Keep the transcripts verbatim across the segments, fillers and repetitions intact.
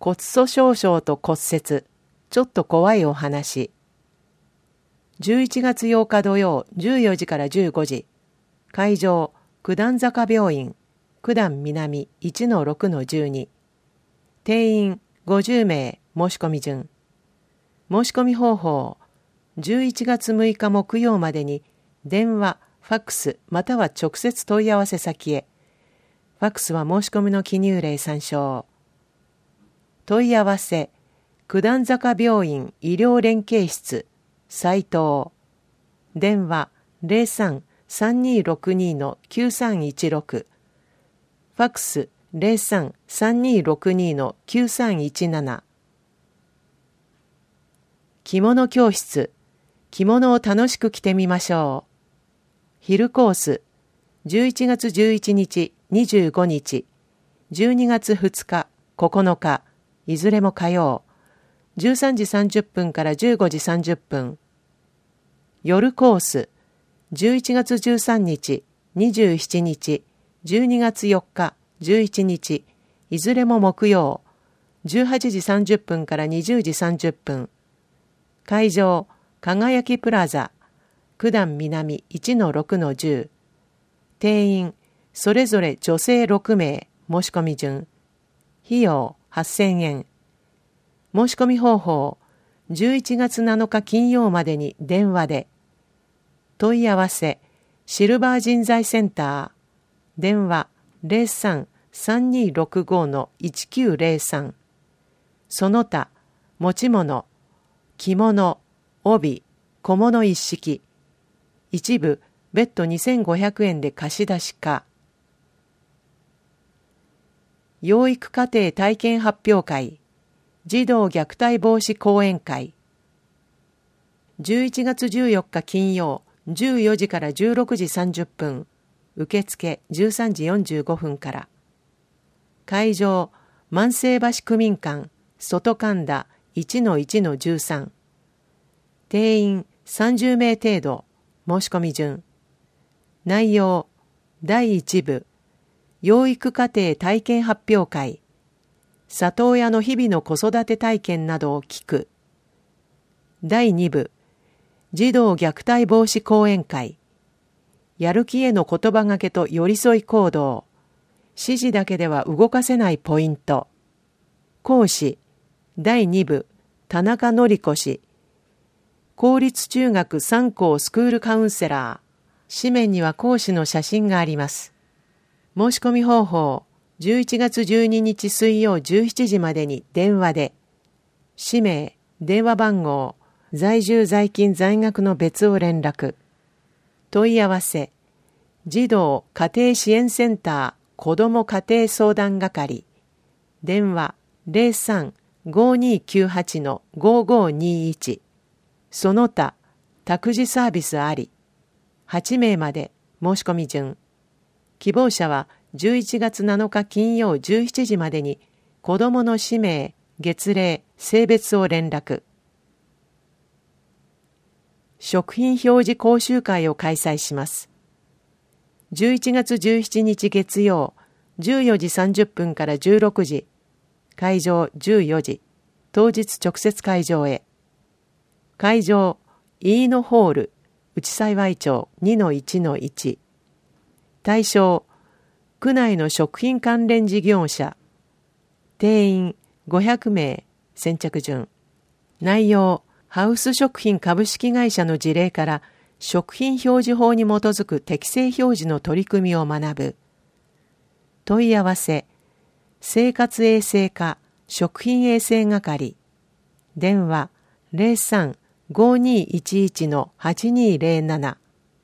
骨粗しょう症と骨折、ちょっと怖いお話。じゅういちがつようか土曜じゅうよじからじゅうごじ、会場、九段坂病院、九段南 いちのろくのじゅうに、定員ごじゅうめい、申し込み順。申し込み方法、じゅういちがつむいか木曜までに電話、ファックスまたは直接問い合わせ先へ。ファックスは申し込みの記入例参照。問い合わせ、九段坂病院医療連携室、斉藤。電話 ゼロさん さんにーろくにーのきゅうさんいちろく。ファックス ゼロさん さんにーろくにーのきゅうさんいちなな。着物教室、着物を楽しく着てみましょう。昼コース、じゅういちがつじゅういちにち、にじゅうごにち、じゅうにがつふつか、ここのか、いずれも火曜、じゅうさんじさんじゅっぷんからじゅうごじさんじゅっぷん。夜コース、じゅういちがつじゅうさんにち、にじゅうしちにち、じゅうにがつよっか、じゅういちにち、いずれも木曜、じゅうはちじさんじゅっぷんからにじゅうじさんじゅっぷん。会場、輝きプラザ、九段南 いちのろくのじゅう。定員、それぞれ女性ろくめい、申し込み順。費用はっせんえん。申し込み方法、じゅういちがつなのか金曜までに電話で。問い合わせ、シルバー人材センター。電話 ゼロさん さんにーろくごのいちきゅうゼロさん。その他、持ち物、着物、帯、小物一式。一部、別途にせんごひゃくえんで貸し出しか。養育家庭体験発表会、児童虐待防止講演会。じゅういちがつじゅうよっか金曜、じゅうよじからじゅうろくじさんじゅっぷん、受付じゅうさんじよんじゅうごふんから。会場、万世橋区民館、外神田 いちのいちのじゅうさん。定員さんじゅうめい程度、申し込み順。内容、だいいち部、養育家庭体験発表会、里親の日々の子育て体験などを聞く。だいに部、児童虐待防止講演会、やる気への言葉がけと寄り添い行動、指示だけでは動かせないポイント。講師、だいに部、田中典子氏、公立中学さん校スクールカウンセラー。紙面には講師の写真があります。申し込み方法、じゅういちがつじゅうににち水曜じゅうしちじまでに電話で。氏名、電話番号、在住在勤在学の別を連絡。問い合わせ、児童家庭支援センター子ども家庭相談係。電話ゼロさん ごにーきゅうはちのごごにいち。その他、託児サービスあり。はちめいまで申し込み順。希望者はじゅういちがつなのか金曜じゅうしちじまでに子どもの氏名、月齢、性別を連絡。食品表示講習会を開催します。じゅういちがつじゅうしちにち月曜、じゅうよじさんじゅっぷんからじゅうろくじ。会場じゅうよじ。当日直接会場へ。会場、飯野ホール、内幸町 にのいちのいち。対象、区内の食品関連事業者。定員ごひゃくめい、先着順。内容、ハウス食品株式会社の事例から食品表示法に基づく適正表示の取り組みを学ぶ。問い合わせ、生活衛生課食品衛生係。電話ゼロさん ごにーいちいちのはちにーゼロなな。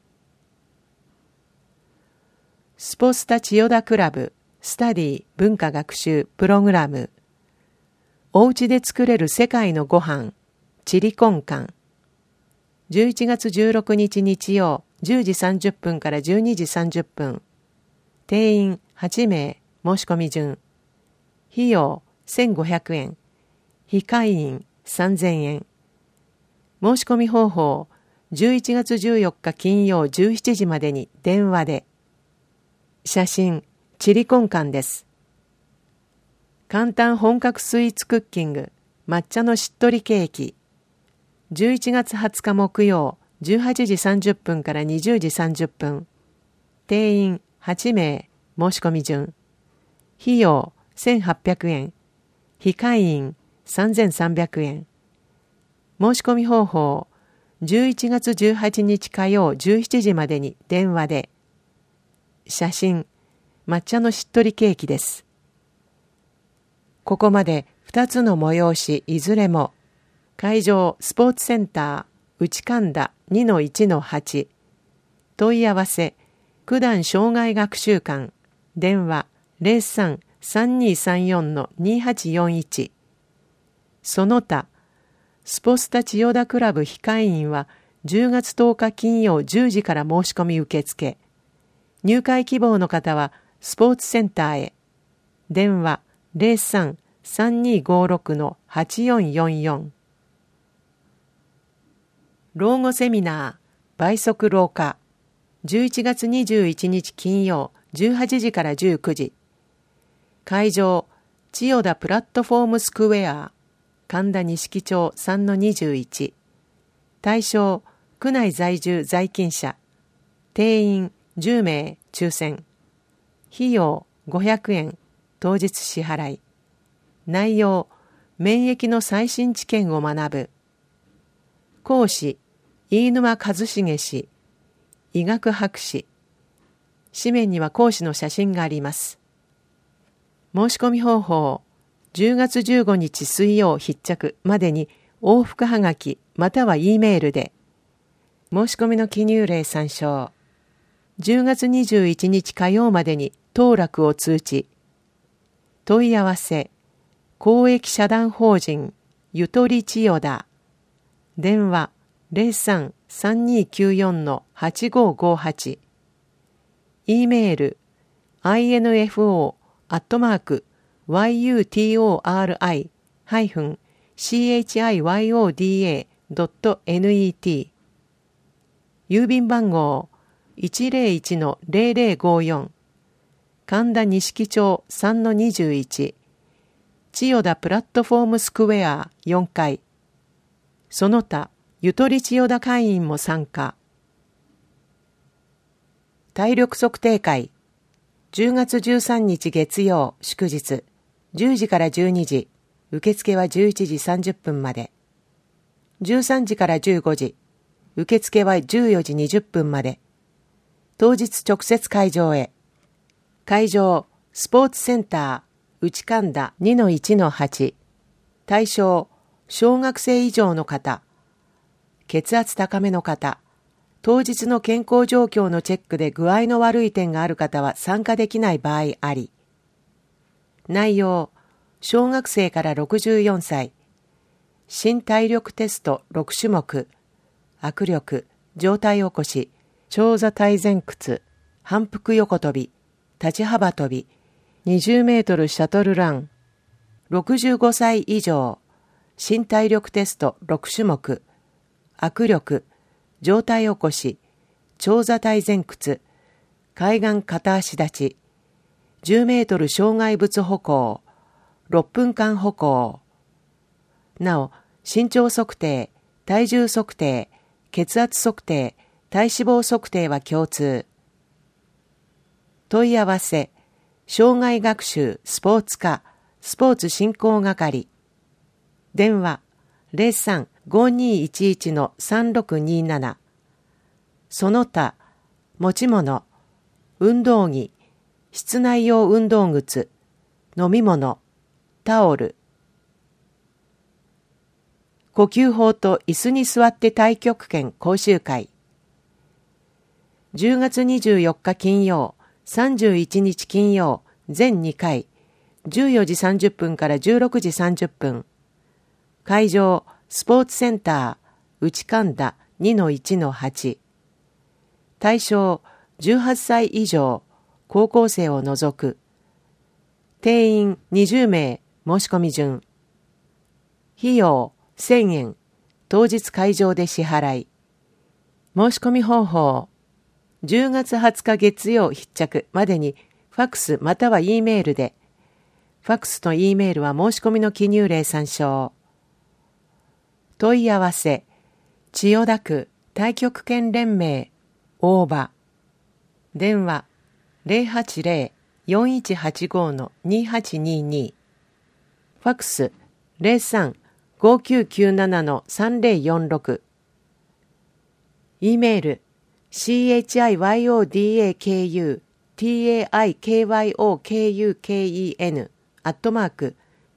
スポスタ千代田クラブスタディ文化学習プログラム。おうちで作れる世界のご飯チリコンカン。じゅういちがつじゅうろくにち日曜じゅうじさんじゅっぷんからじゅうにじさんじゅっぷん。定員はちめい、申し込み順。費用せんごひゃくえん。非会員さんぜんえん。申し込み方法、じゅういちがつじゅうよっか金曜じゅうしちじまでに電話で。写真、チリコンカンです。 簡単本格スイーツクッキング抹茶のしっとりケーキ。じゅういちがつはつか木曜、じゅうはちじさんじゅっぷんからにじゅうじさんじゅっぷん。定員はちめい、申し込み順。費用せんはっぴゃくえん。非会員さんぜんさんびゃくえん。申し込み方法、じゅういちがつじゅうはちにち火曜じゅうしちじまでに電話で。写真、抹茶のしっとりケーキです。ここまでふたつの催しいずれも、会場スポーツセンター内神田 にのいちのはち。問い合わせ、九段障害学習館、電話 ゼロさん さんにさんよん にはちよんいち。その他、スポスタ千代田クラブ非会員はじゅうがつとおか金曜じゅうじから申し込み受付。入会希望の方はスポーツセンターへ。電話 ゼロさん さんにごろく はちよんよんよん。老後セミナー倍速老化。じゅういちがつにじゅういちにち金曜じゅうはちじからじゅうくじ。会場千代田プラットフォームスクエア神田錦町 さんのにじゅういち。対象区内在住在勤者。定員じゅうめい抽選。費用ごひゃくえん当日支払い。内容免疫の最新知見を学ぶ。講師飯沼一茂氏医学博士。紙面には講師の写真があります。申し込み方法、じゅうがつじゅうごにち水曜必着までに往復はがきまたは E メールで。申し込みの記入例参照。じゅうがつにじゅういちにち火曜までに当落を通知。問い合わせ、公益社団法人ゆとり千代田。電話ゼロさん さんにきゅうよん はちごごはち。E メール アイエヌエフオー アットマーク ユートリー ハイフン シーエイチアイワイオーディーエー ドット ネット。郵便番号 いちゼロいち ゼロゼロごよん。神田錦町 さんのにじゅういち。千代田プラットフォームスクエアよんかい。その他、ゆとり千代田会員も参加。体力測定会。じゅうがつじゅうさんにち月曜祝日じゅうじからじゅうにじ。受付はじゅういちじさんじゅっぷんまで。じゅうさんじからじゅうごじ。受付はじゅうよじにじゅっぷんまで。当日直接会場へ。会場スポーツセンター内神田 にのいちのはち。対象小学生以上の方、血圧高めの方、当日の健康状況のチェックで具合の悪い点がある方は参加できない場合あり。内容、小学生からろくじゅうよんさい、新体力テストろくしゅもく、握力、上体起こし、長座体前屈、反復横跳び、立ち幅跳び、にじゅうメートルシャトルラン、ろくじゅうごさい以上、新体力テストろくしゅもく、握力、上体起こし、長座体前屈、海岸片足立ち、じゅうメートル障害物歩行、ろっぷんかん歩行。なお、身長測定、体重測定、血圧測定、体脂肪測定は共通。問い合わせ、障害学習スポーツ科、スポーツ振興係。電話、ゼロさん ごにいちいち さんろくになな。その他、持ち物、運動着、室内用運動靴、飲み物、タオル。呼吸法と椅子に座って太極拳講習会。じゅうがつにじゅうよっか金曜、さんじゅういちにち金曜、全にかい、じゅうよじさんじゅっぷんからじゅうろくじさんじゅっぷん。会場、スポーツセンター、内神田 にのいちのはち。対象、じゅうはっさい以上、高校生を除く。定員にじゅうめい、申し込み順。費用せんえん、当日会場で支払い。申し込み方法、じゅうがつはつか月曜必着までにファックスまたは E メールで、 ファックスと E メールは申し込みの記入例参照。問い合わせ、千代田区太極拳連盟、大場。電話、ゼロはちゼロ よんいちはちご にはちにに。ファックス、ゼロさん ごきゅうきゅうなな さんゼロよんろく。E メール、chiyodaikutakyokuken アットマーク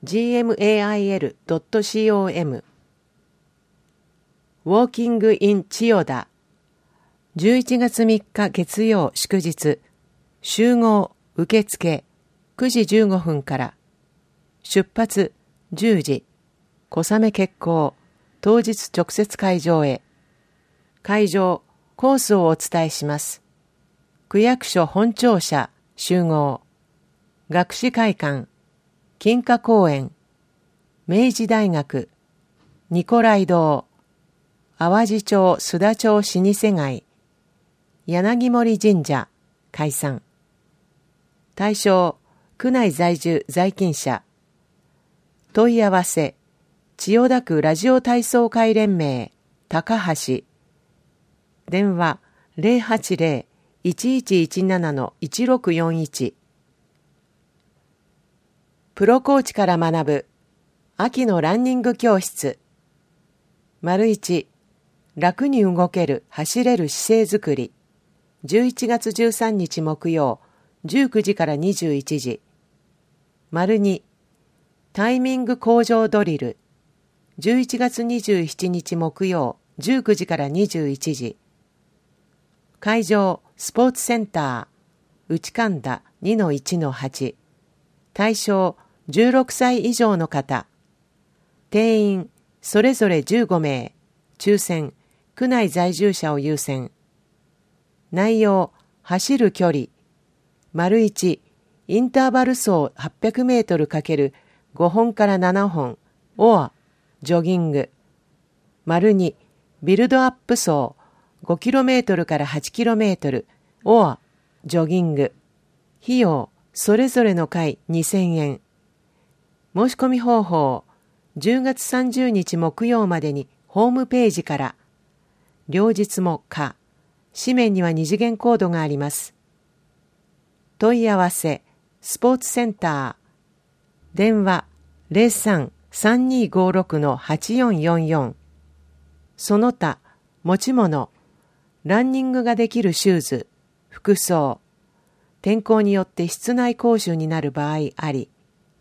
gmail.com。 ウォーキングイン千代田。じゅういちがつみっか月曜祝日。集合受付くじじゅうごふんから。出発じゅうじ。小雨決行。当日直接会場へ。会場、コースをお伝えします。区役所本庁舎集合。学士会館。金華公園。明治大学。ニコライ堂。淡路町須田町老舗街。柳森神社。解散。対象、区内在住在勤者。問い合わせ、千代田区ラジオ体操会連盟、高橋。電話、ゼロはちゼロ いちいちいちなな いちろくよんいち。プロコーチから学ぶ、秋のランニング教室。丸一、楽に動ける、走れる姿勢づくり。じゅういちがつじゅうさんにち木曜、じゅうくじからにじゅういちじ。丸に、タイミング向上ドリル。じゅういちがつにじゅうしちにち木曜、じゅうくじからにじゅういちじ。会場、スポーツセンター、内神田 にのいちのはち。対象、じゅうろくさい以上の方。定員、それぞれじゅうごめい。抽選、区内在住者を優先。内容、走る距離。丸一、インターバル走はっぴゃくメートル×ごほんからななほん、オア、ジョギング。丸二、ビルドアップ走ごキロメートルからはちキロメートル、オア、ジョギング。費用、それぞれの回にせんえん。申し込み方法、じゅうがつさんじゅうにち木曜までにホームページから。両日も可。紙面には二次元コードがあります。問い合わせ、スポーツセンター。電話、ゼロさん さんにーごろく はちよんよんよん。その他、持ち物、ランニングができるシューズ、服装。天候によって室内講習になる場合あり。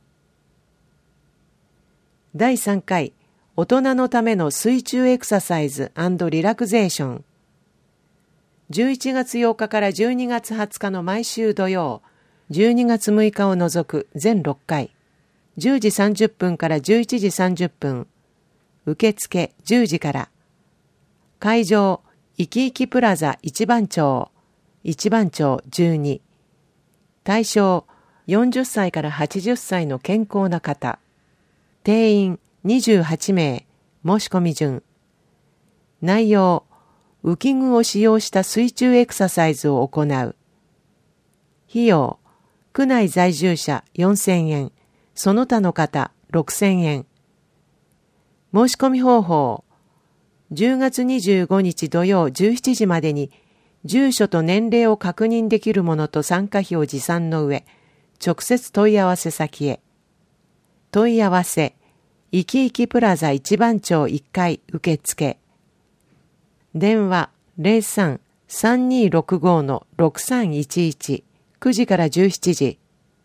だいさんかい、大人のための水中エクササイズ&リラクゼーション。じゅういちがつようかからじゅうにがつはつかの毎週土曜、じゅうにがつむいかを除く全ろっかい、じゅうじさんじゅっぷんからじゅういちじさんじゅっぷん、受付じゅうじから。会場、いきいきプラザ一番町、一番町じゅうに。対象、よんじゅっさいからはちじゅっさいの健康な方。定員にじゅうはちめい、申し込み順。内容、浮き具を使用した水中エクササイズを行う。費用、区内在住者よんせんえん、その他の方ろくせんえん。申し込み方法、じゅうがつにじゅうごにち土曜じゅうしちじまでに、住所と年齢を確認できるものと参加費を持参の上、直接問い合わせ先へ。問い合わせ、いきいきプラザ一番町いっかい受付。電話ゼロさん さんにーろくご ろくさんいちいち、くじからじゅうしちじ。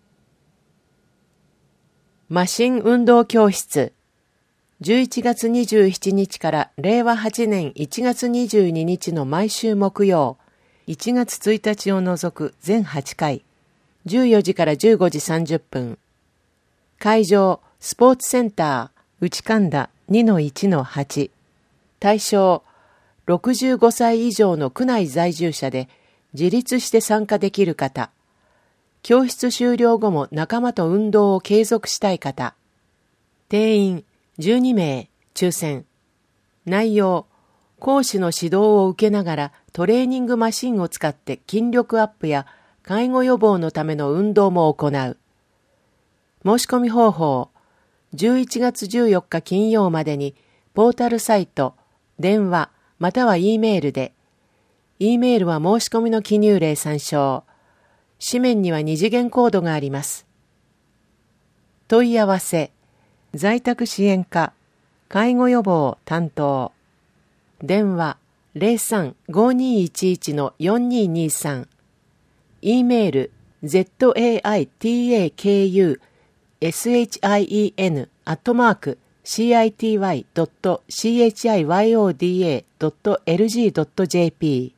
マシン運動教室。じゅういちがつにじゅうしちにちかられいわはちねんいちがつにじゅうににちの毎週木曜、いちがつついたちを除く全はちかい、じゅうよじからじゅうごじさんじゅっぷん。会場、スポーツセンター、内神田 にのいちのはち。対象、ろくじゅうごさい以上の区内在住者で自立して参加できる方。教室終了後も仲間と運動を継続したい方。定員じゅうにめい、抽選。内容、講師の指導を受けながらトレーニングマシンを使って筋力アップや介護予防のための運動も行う。 申し込み方法、じゅういちがつじゅうよっか金曜までに、ポータルサイト、電話、または E メールで、E メールは申し込みの記入例参照。紙面には二次元コードがあります。問い合わせ、在宅支援課、介護予防担当。電話 ゼロさん ごにいちいち よんににさん。E メール zaitakushin アットマーク シーアイティーワイドットシーエイチアイワイオーディーエードットエルジードットジェーピ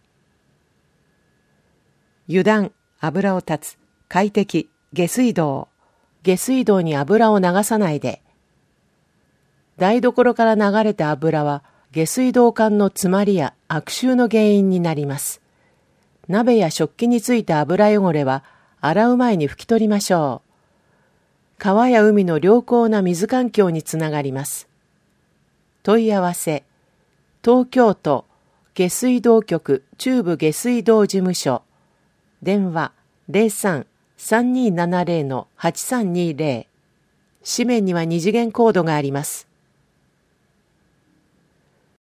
ー。油断、油を断つ、快適、下水道。下水道に油を流さないで。台所から流れた油は下水道管の詰まりや悪臭の原因になります。鍋や食器についた油汚れは洗う前に拭き取りましょう。川や海の良好な水環境につながります。問い合わせ、東京都下水道局中部下水道事務所。電話 ゼロさん さんにーななゼロ はちさんにゼロ。紙面には二次元コードがあります。